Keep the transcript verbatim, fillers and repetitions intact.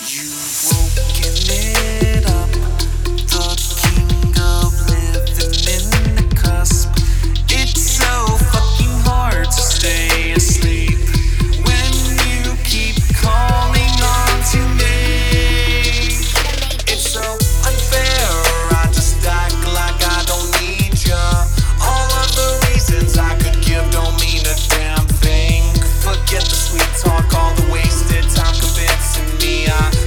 You've woken it up, the king of living in the cusp. It's so fucking hard to stay asleep when you keep calling on to me. It's so unfair, I just act like I don't need ya. All of the reasons I could give don't mean a damn thing. Forget the sweet talk, all the wasted time convincing me I